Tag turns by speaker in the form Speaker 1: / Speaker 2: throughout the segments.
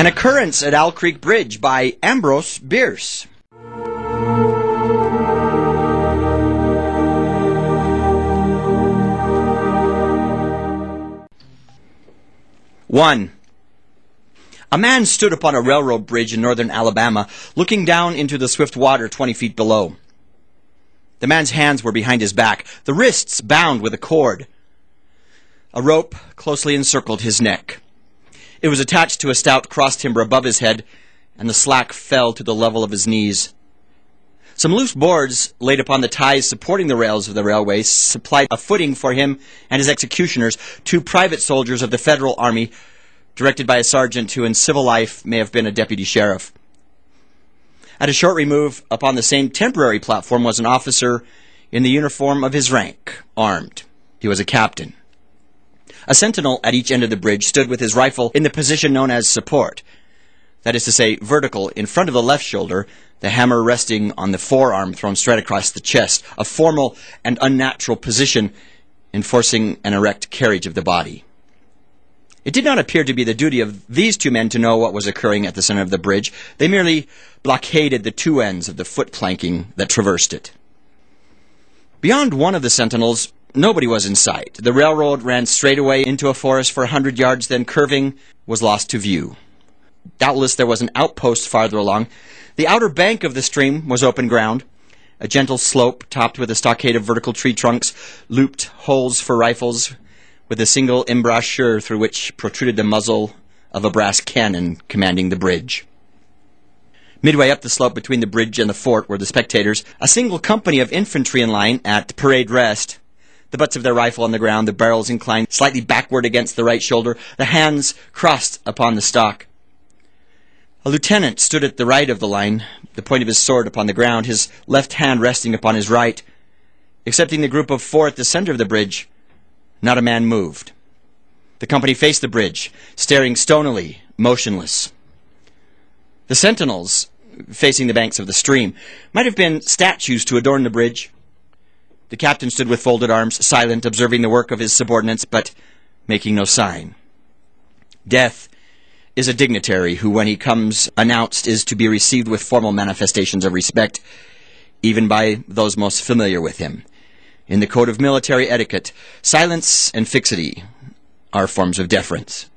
Speaker 1: occurrence at Owl Creek Bridge by Ambrose Bierce. One. A man stood upon a railroad bridge in northern Alabama, looking down into the swift water 20 feet below. The man's hands were behind his back, the wrists bound with a cord. A rope closely encircled his neck. It was attached to a stout cross timber above his head, and the slack fell to the level of his knees. Some loose boards laid upon the ties supporting the rails of the railway supplied a footing for him and his executioners, 2 private soldiers of the Federal Army, directed by a sergeant who in civil life may have been a deputy sheriff. At a short remove upon the same temporary platform was an officer in the uniform of his rank, armed. He was a captain. A sentinel at each end of the bridge stood with his rifle in the position known as support, that is to say, vertical in front of the left shoulder, the hammer resting on the forearm thrown straight across the chest, a formal and unnatural position enforcing an erect carriage of the body. It did not appear to be the duty of these 2 men to know what was occurring at the center of the bridge. They merely blockaded the 2 ends of the foot planking that traversed it. Beyond one of the sentinels, nobody was in sight. The railroad ran straight away into a forest for 100 yards, then curving, was lost to view. Doubtless there was an outpost farther along. The outer bank of the stream was open ground, a gentle slope topped with a stockade of vertical tree trunks, looped holes for rifles, with a single embrasure through which protruded the muzzle of a brass cannon commanding the bridge. Midway up the slope between the bridge and the fort were the spectators, a single company of infantry in line at parade rest, the butts of their rifle on the ground, the barrels inclined slightly backward against the right shoulder, the hands crossed upon the stock. A lieutenant stood at the right of the line, the point of his sword upon the ground, his left hand resting upon his right. Excepting the group of 4 at the center of the bridge, not a man moved. The company faced the bridge, staring stonily, motionless. The sentinels, facing the banks of the stream, might have been statues to adorn the bridge. The captain stood with folded arms, silent, observing the work of his subordinates, but making no sign. Death is a dignitary who, when he comes announced, is to be received with formal manifestations of respect, even by those most familiar with him. In the code of military etiquette, silence and fixity are forms of deference.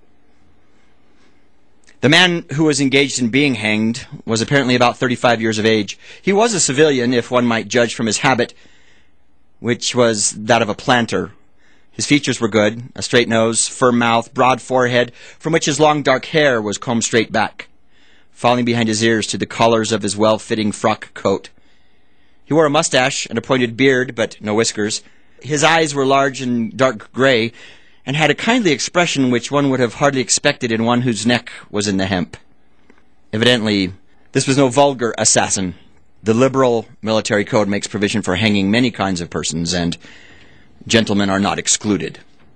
Speaker 1: The man who was engaged in being hanged was apparently about 35 years of age. He was a civilian, if one might judge from his habit, which was that of a planter. His features were good, a straight nose, firm mouth, broad forehead, from which his long dark hair was combed straight back, falling behind his ears to the collars of his well-fitting frock coat. He wore a mustache and a pointed beard, but no whiskers. His eyes were large and dark gray, and had a kindly expression which one would have hardly expected in one whose neck was in the hemp. Evidently, this was no vulgar assassin. The liberal military code makes provision for hanging many kinds of persons, and gentlemen are not excluded.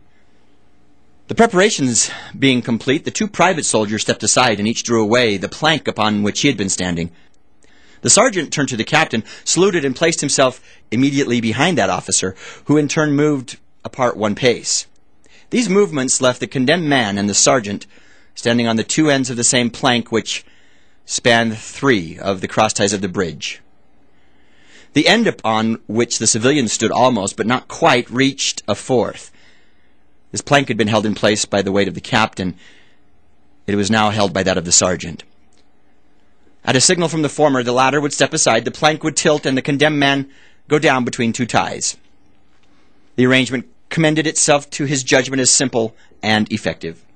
Speaker 1: The preparations being complete, the 2 private soldiers stepped aside and each drew away the plank upon which he had been standing. The sergeant turned to the captain, saluted, and placed himself immediately behind that officer, who in turn moved apart 1 pace. These movements left the condemned man and the sergeant standing on the 2 ends of the same plank which spanned 3 of the crossties of the bridge. The end upon which the civilian stood almost, but not quite, reached a 4th. This plank had been held in place by the weight of the captain. It was now held by that of the sergeant. At a signal from the former, the latter would step aside, the plank would tilt, and the condemned man go down between 2 ties. The arrangement commended itself to his judgment as simple and effective.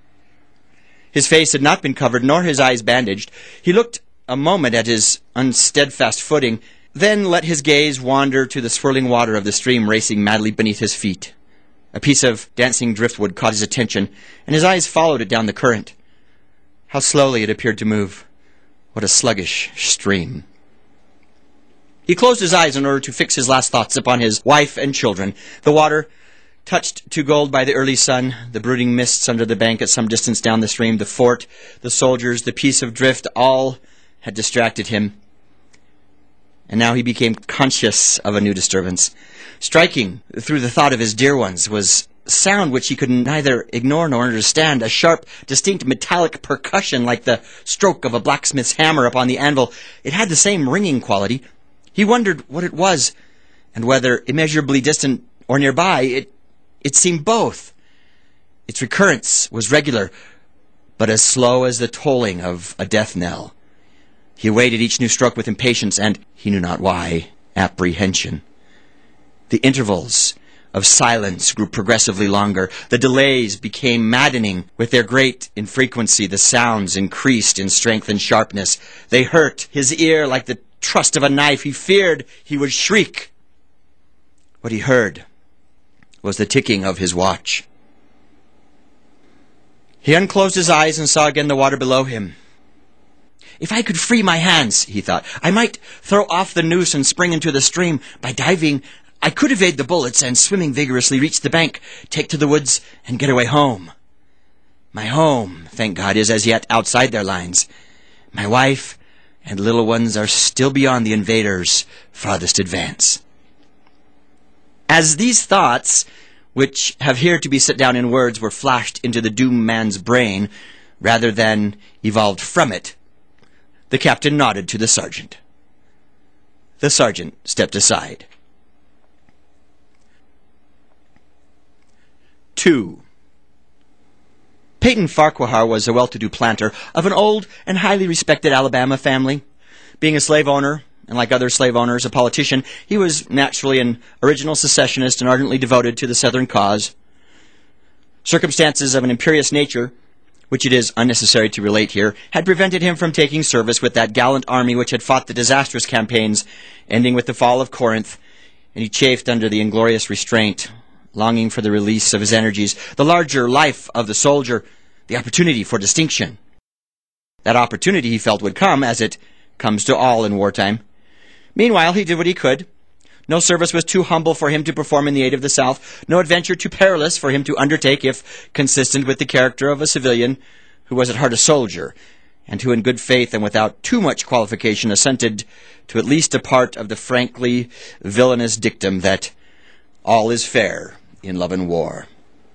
Speaker 1: His face had not been covered, nor his eyes bandaged. He looked a moment at his unsteadfast footing, then let his gaze wander to the swirling water of the stream racing madly beneath his feet. A piece of dancing driftwood caught his attention, and his eyes followed it down the current. How slowly it appeared to move. What a sluggish stream. He closed his eyes in order to fix his last thoughts upon his wife and children. The water, touched to gold by the early sun, the brooding mists under the bank at some distance down the stream, the fort, the soldiers, the piece of drift, all had distracted him. And now he became conscious of a new disturbance. Striking through the thought of his dear ones was sound which he could neither ignore nor understand, a sharp, distinct metallic percussion like the stroke of a blacksmith's hammer upon the anvil. It had the same ringing quality. He wondered what it was, and whether immeasurably distant or nearby. It seemed both. Its recurrence was regular, but as slow as the tolling of a death knell. He awaited each new stroke with impatience and, he knew not why, apprehension. The intervals of silence grew progressively longer. The delays became maddening. With their great infrequency, the sounds increased in strength and sharpness. They hurt his ear like the thrust of a knife. He feared he would shriek. What he heard was the ticking of his watch. He unclosed his eyes and saw again the water below him. If I could free my hands, he thought, I might throw off the noose and spring into the stream. By diving, I could evade the bullets and, swimming vigorously, reach the bank, take to the woods, and get away home. My home, thank God, is as yet outside their lines. My wife and little ones are still beyond the invaders' farthest advance. As these thoughts, which have here to be set down in words, were flashed into the doomed man's brain, rather than evolved from it, the captain nodded to the sergeant. The sergeant stepped aside. 2. Peyton Farquhar was a well-to-do planter of an old and highly respected Alabama family. Being a slave owner, and like other slave owners, a politician, he was naturally an original secessionist and ardently devoted to the Southern cause. Circumstances of an imperious nature, which it is unnecessary to relate here, had prevented him from taking service with that gallant army which had fought the disastrous campaigns, ending with the fall of Corinth, and he chafed under the inglorious restraint, longing for the release of his energies, the larger life of the soldier, the opportunity for distinction. That opportunity, he felt, would come, as it comes to all in wartime. Meanwhile, he did what he could. No service was too humble for him to perform in the aid of the South, no adventure too perilous for him to undertake if consistent with the character of a civilian who was at heart a soldier, and who in good faith and without too much qualification assented to at least a part of the frankly villainous dictum that all is fair in love and war.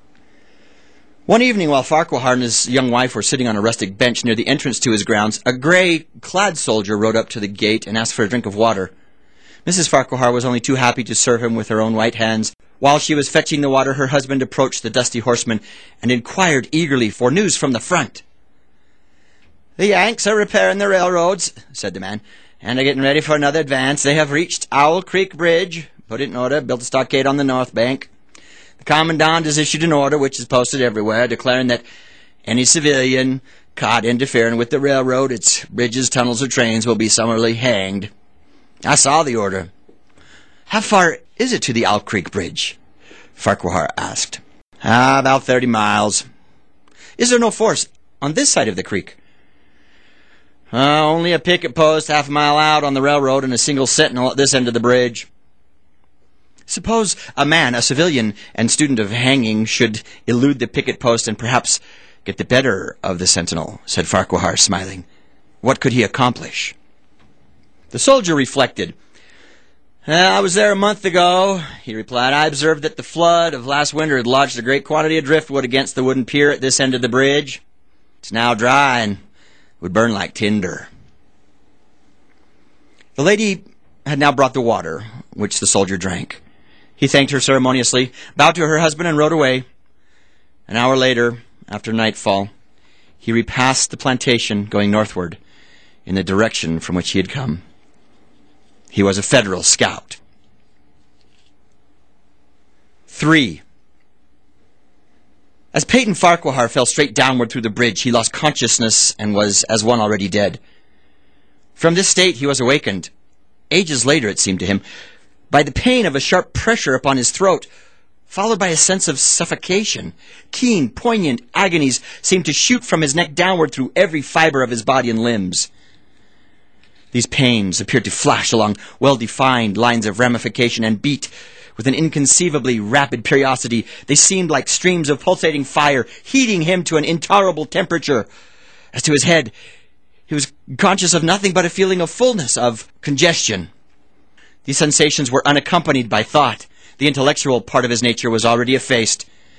Speaker 1: One evening, while Farquhar and his young wife were sitting on a rustic bench near the entrance to his grounds, a gray-clad soldier rode up to the gate and asked for a drink of water. Mrs. Farquhar was only too happy to serve him with her own white hands. While she was fetching the water, her husband approached the dusty horseman and inquired eagerly for news from the front. "The Yanks are repairing the railroads," said the man, "and are getting ready for another advance. They have reached Owl Creek Bridge, put it in order, built a stockade on the north bank. The commandant has issued an order, which is posted everywhere, declaring that any civilian caught interfering with the railroad, its bridges, tunnels, or trains will be summarily hanged." I saw the order. "How far is it to the Owl Creek Bridge?" Farquhar asked. About 30 miles. "Is there no force on this side of the creek?" Only a picket post half a mile out on the railroad and a single sentinel at this end of the bridge." "Suppose a man, a civilian and student of hanging, should elude the picket post and perhaps get the better of the sentinel," said Farquhar, smiling. "What could he accomplish?" The soldier reflected. "I was there a month ago," he replied. "I observed that the flood of last winter had lodged a great quantity of driftwood against the wooden pier at this end of the bridge. It's now dry and would burn like tinder." The lady had now brought the water, which the soldier drank. He thanked her ceremoniously, bowed to her husband, and rode away. An hour later, after nightfall, he repassed the plantation, going northward, in the direction from which he had come. He was a Federal scout. 3. As Peyton Farquhar fell straight downward through the bridge, he lost consciousness and was as one already dead. From this state he was awakened, ages later it seemed to him, by the pain of a sharp pressure upon his throat, followed by a sense of suffocation. Keen, poignant agonies seemed to shoot from his neck downward through every fiber of his body and limbs. These pains appeared to flash along well-defined lines of ramification and beat with an inconceivably rapid periodicity. They seemed like streams of pulsating fire, heating him to an intolerable temperature. As to his head, he was conscious of nothing but a feeling of fullness, of congestion. These sensations were unaccompanied by thought. The intellectual part of his nature was already effaced.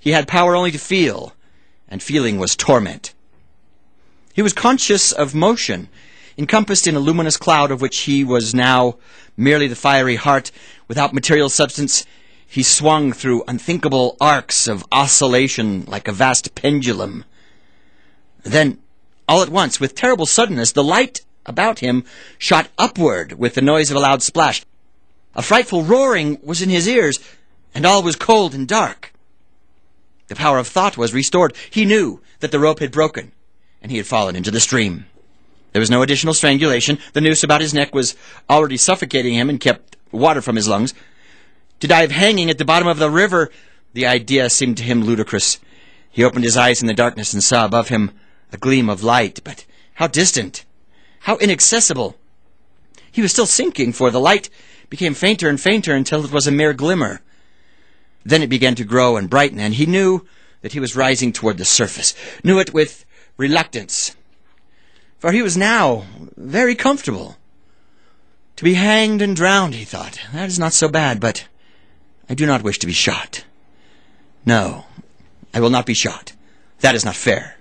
Speaker 1: He had power only to feel, and feeling was torment. He was conscious of motion, encompassed in a luminous cloud of which he was now merely the fiery heart. Without material substance, he swung through unthinkable arcs of oscillation like a vast pendulum. Then, all at once, with terrible suddenness, the light about him shot upward with the noise of a loud splash. A frightful roaring was in his ears, and all was cold and dark. The power of thought was restored. He knew that the rope had broken, and he had fallen into the stream. There was no additional strangulation. The noose about his neck was already suffocating him and kept water from his lungs. To dive hanging at the bottom of the river, the idea seemed to him ludicrous. He opened his eyes in the darkness and saw above him a gleam of light, but how distant, how inaccessible. He was still sinking, for the light became fainter and fainter until it was a mere glimmer. Then it began to grow and brighten, and he knew that he was rising toward the surface, knew it with reluctance, for he was now very comfortable. To be hanged and drowned, he thought, that is not so bad, but I do not wish to be shot. No, I will not be shot. That is not fair.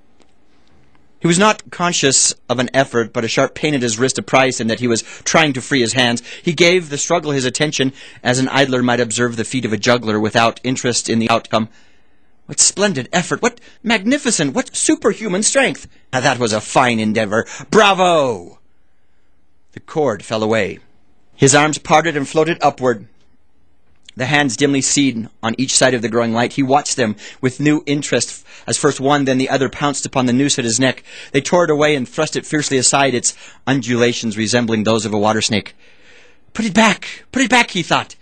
Speaker 1: He was not conscious of an effort, but a sharp pain at his wrist apprised him that he was trying to free his hands. He gave the struggle his attention, as an idler might observe the feat of a juggler without interest in the outcome. What splendid effort! What magnificent, what superhuman strength! Now that was a fine endeavor. Bravo! The cord fell away. His arms parted and floated upward. The hands dimly seen on each side of the growing light. He watched them with new interest as first one, then the other pounced upon the noose at his neck. They tore it away and thrust it fiercely aside, its undulations resembling those of a water snake. Put it back, he thought.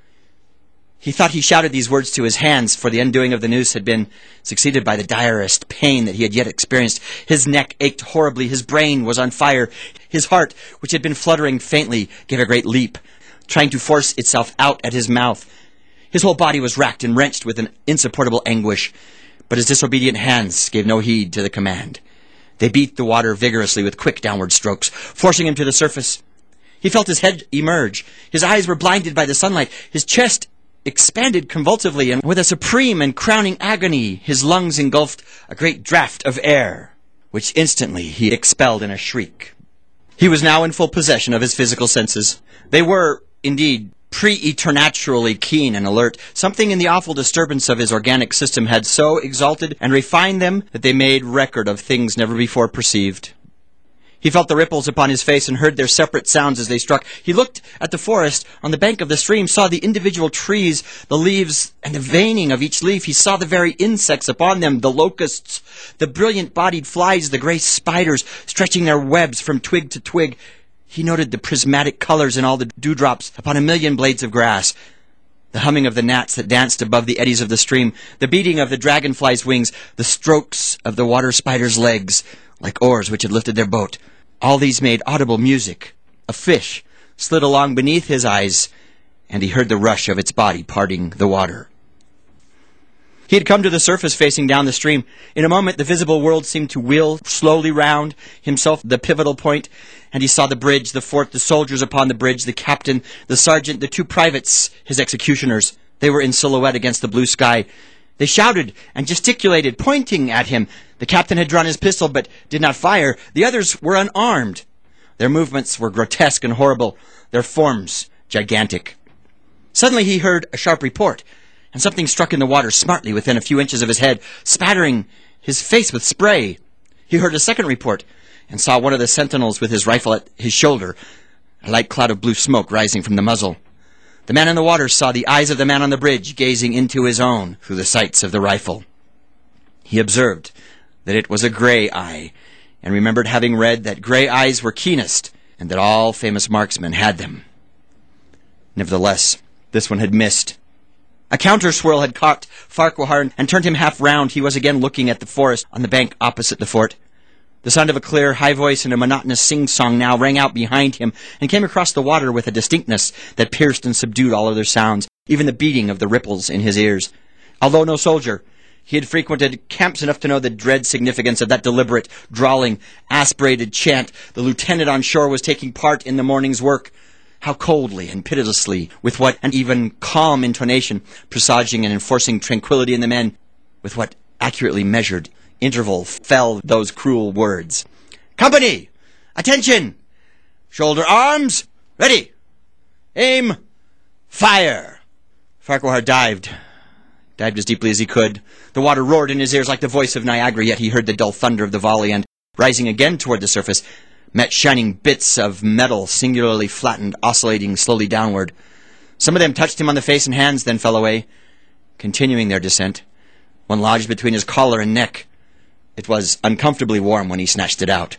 Speaker 1: He thought he shouted these words to his hands, for the undoing of the noose had been succeeded by the direst pain that he had yet experienced. His neck ached horribly. His brain was on fire. His heart, which had been fluttering faintly, gave a great leap, trying to force itself out at his mouth. His whole body was racked and wrenched with an insupportable anguish, but his disobedient hands gave no heed to the command. They beat the water vigorously with quick downward strokes, forcing him to the surface. He felt his head emerge. His eyes were blinded by the sunlight. His chest expanded convulsively, and with a supreme and crowning agony, his lungs engulfed a great draught of air, which instantly he expelled in a shriek. He was now in full possession of his physical senses. They were, indeed, preternaturally keen and alert. Something in the awful disturbance of his organic system had so exalted and refined them that they made record of things never before perceived. He felt the ripples upon his face and heard their separate sounds as they struck. He looked at the forest on the bank of the stream, saw the individual trees, the leaves, and the veining of each leaf. He saw the very insects upon them, the locusts, the brilliant-bodied flies, the gray spiders stretching their webs from twig to twig. He noted the prismatic colors in all the dewdrops upon a million blades of grass, the humming of the gnats that danced above the eddies of the stream, the beating of the dragonfly's wings, the strokes of the water spider's legs, like oars which had lifted their boat. All these made audible music. A fish slid along beneath his eyes, and he heard the rush of its body parting the water. He had come to the surface facing down the stream. In a moment, the visible world seemed to wheel slowly round, himself the pivotal point, and he saw the bridge, the fort, the soldiers upon the bridge, the captain, the sergeant, the two privates, his executioners. They were in silhouette against the blue sky. They shouted and gesticulated, pointing at him. The captain had drawn his pistol, but did not fire. The others were unarmed. Their movements were grotesque and horrible, their forms gigantic. Suddenly he heard a sharp report, and something struck in the water smartly within a few inches of his head, spattering his face with spray. He heard a second report, and saw one of the sentinels with his rifle at his shoulder, a light cloud of blue smoke rising from the muzzle. The man in the water saw the eyes of the man on the bridge gazing into his own through the sights of the rifle. He observed that it was a gray eye, and remembered having read that gray eyes were keenest, and that all famous marksmen had them. Nevertheless, this one had missed. A counter-swirl had caught Farquhar and turned him half round. He was again looking at the forest on the bank opposite the fort. The sound of a clear, high voice and a monotonous sing-song now rang out behind him and came across the water with a distinctness that pierced and subdued all other sounds, even the beating of the ripples in his ears. Although no soldier, he had frequented camps enough to know the dread significance of that deliberate, drawling, aspirated chant. The lieutenant on shore was taking part in the morning's work. how coldly and pitilessly, with what an even calm intonation, presaging and enforcing tranquility in the men, with what accurately measured interval fell those cruel words. "Company! Attention! Shoulder arms! Ready! Aim! Fire!" Farquhar dived as deeply as he could. The water roared in his ears like the voice of Niagara, yet he heard the dull thunder of the volley and, rising again toward the surface, met shining bits of metal, singularly flattened, oscillating slowly downward. Some of them touched him on the face and hands, then fell away, continuing their descent. One lodged between his collar and neck. It was uncomfortably warm when he snatched it out.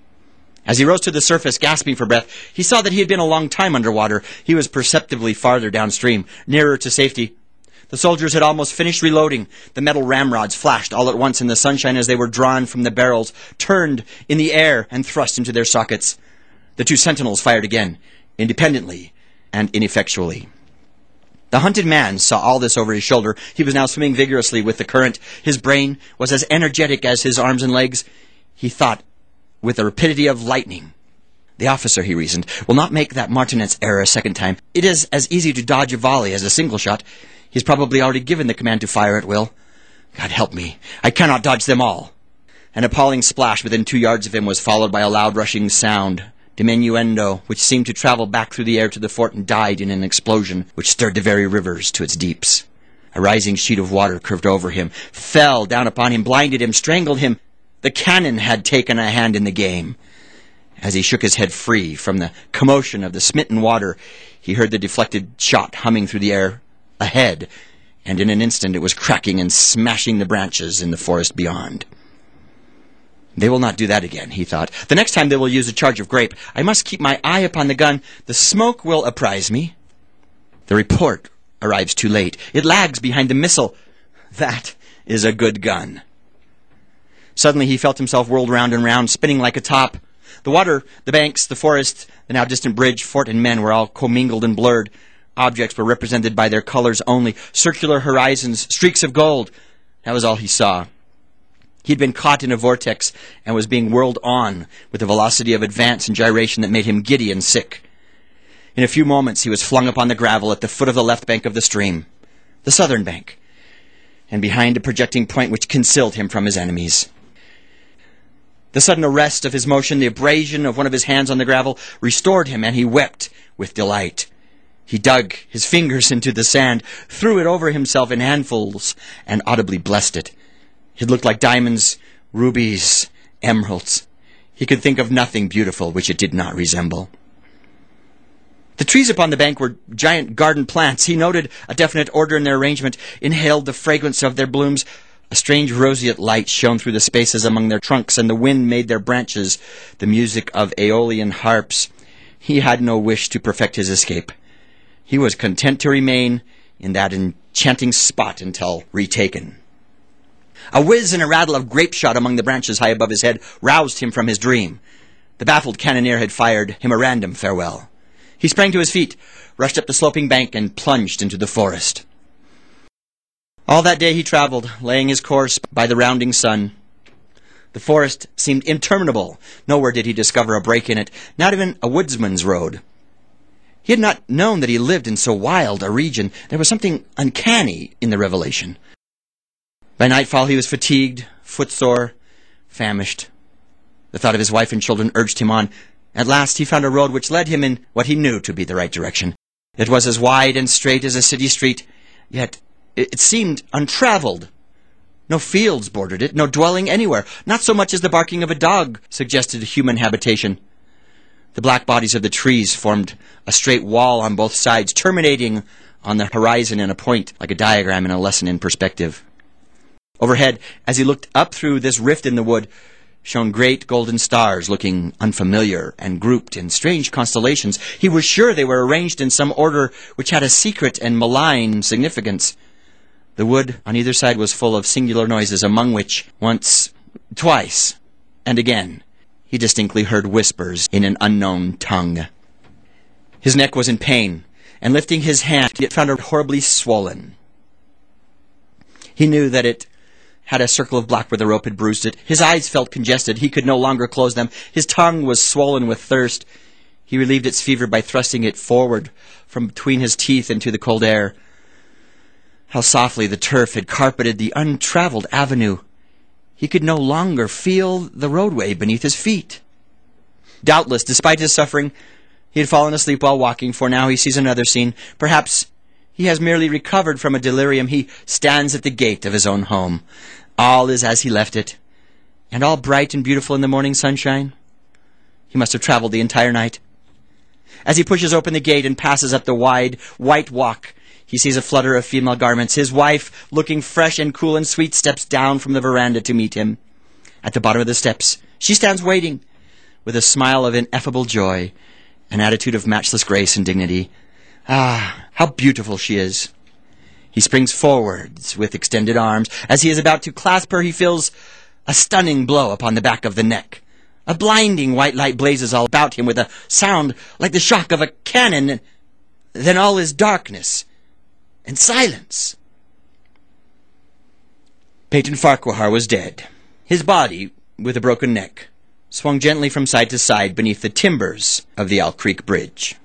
Speaker 1: As he rose to the surface, gasping for breath, he saw that he had been a long time underwater. He was perceptibly farther downstream, nearer to safety. The soldiers had almost finished reloading. The metal ramrods flashed all at once in the sunshine as they were drawn from the barrels, turned in the air, and thrust into their sockets. The two sentinels fired again, independently and ineffectually. The hunted man saw all this over his shoulder. He was now swimming vigorously with the current. His brain was as energetic as his arms and legs. He thought with the rapidity of lightning. The officer, he reasoned, will not make that martinet's error a second time. It is as easy to dodge a volley as a single shot. He's probably already given the command to fire at will. God help me, I cannot dodge them all. An appalling splash within 2 yards of him was followed by a loud rushing sound, diminuendo, which seemed to travel back through the air to the fort and died in an explosion which stirred the very rivers to its deeps. A rising sheet of water curved over him, fell down upon him, blinded him, strangled him. The cannon had taken a hand in the game. As he shook his head free from the commotion of the smitten water, he heard the deflected shot humming through the air ahead, and in an instant it was cracking and smashing the branches in the forest beyond. They will not do that again, he thought. The next time they will use a charge of grape. I must keep my eye upon the gun. The smoke will apprise me. The report arrives too late. It lags behind the missile. That is a good gun. Suddenly he felt himself whirled round and round, spinning like a top. The water, the banks, the forest, the now distant bridge, fort, and men were all commingled and blurred. Objects were represented by their colors only, circular horizons, streaks of gold. That was all he saw. He'd been caught in a vortex and was being whirled on with a velocity of advance and gyration that made him giddy and sick. In a few moments he was flung upon the gravel at the foot of the left bank of the stream, the southern bank, and behind a projecting point which concealed him from his enemies. The sudden arrest of his motion, the abrasion of one of his hands on the gravel, restored him, and he wept with delight. He dug his fingers into the sand, threw it over himself in handfuls, and audibly blessed it. It looked like diamonds, rubies, emeralds. He could think of nothing beautiful which it did not resemble. The trees upon the bank were giant garden plants. He noted a definite order in their arrangement, inhaled the fragrance of their blooms. A strange roseate light shone through the spaces among their trunks, and the wind made their branches the music of aeolian harps. He had no wish to perfect his escape. He was content to remain in that enchanting spot until retaken. A whiz and a rattle of grape shot among the branches high above his head roused him from his dream. The baffled cannoneer had fired him a random farewell. He sprang to his feet, rushed up the sloping bank, and plunged into the forest. All that day he traveled, laying his course by the rounding sun. The forest seemed interminable. Nowhere did he discover a break in it, not even a woodsman's road. He had not known that he lived in so wild a region. There was something uncanny in the revelation. By nightfall he was fatigued, footsore, famished. The thought of his wife and children urged him on. At last he found a road which led him in what he knew to be the right direction. It was as wide and straight as a city street, yet it seemed untraveled. No fields bordered it, no dwelling anywhere. Not so much as the barking of a dog suggested a human habitation. The black bodies of the trees formed a straight wall on both sides, terminating on the horizon in a point like a diagram in a lesson in perspective. Overhead, as he looked up through this rift in the wood, shone great golden stars looking unfamiliar and grouped in strange constellations. He was sure they were arranged in some order which had a secret and malign significance. The wood on either side was full of singular noises, among which once, twice, and again, he distinctly heard whispers in an unknown tongue. His neck was in pain, and lifting his hand, it found it horribly swollen. He knew that it had a circle of black where the rope had bruised it. His eyes felt congested. He could no longer close them. His tongue was swollen with thirst. He relieved its fever by thrusting it forward from between his teeth into the cold air. How softly the turf had carpeted the untraveled avenue. He could no longer feel the roadway beneath his feet. Doubtless, despite his suffering, he had fallen asleep while walking, for now he sees another scene. Perhaps he has merely recovered from a delirium. He stands at the gate of his own home. All is as he left it, and all bright and beautiful in the morning sunshine. He must have traveled the entire night. As he pushes open the gate and passes up the wide, white walk, he sees a flutter of female garments. His wife, looking fresh and cool and sweet, steps down from the veranda to meet him. At the bottom of the steps, she stands waiting, with a smile of ineffable joy, an attitude of matchless grace and dignity. Ah, how beautiful she is! He springs forwards with extended arms. As he is about to clasp her, he feels a stunning blow upon the back of the neck. A blinding white light blazes all about him with a sound like the shock of a cannon. Then all is darkness and silence. Peyton Farquhar was dead. His body, with a broken neck, swung gently from side to side beneath the timbers of the Owl Creek Bridge.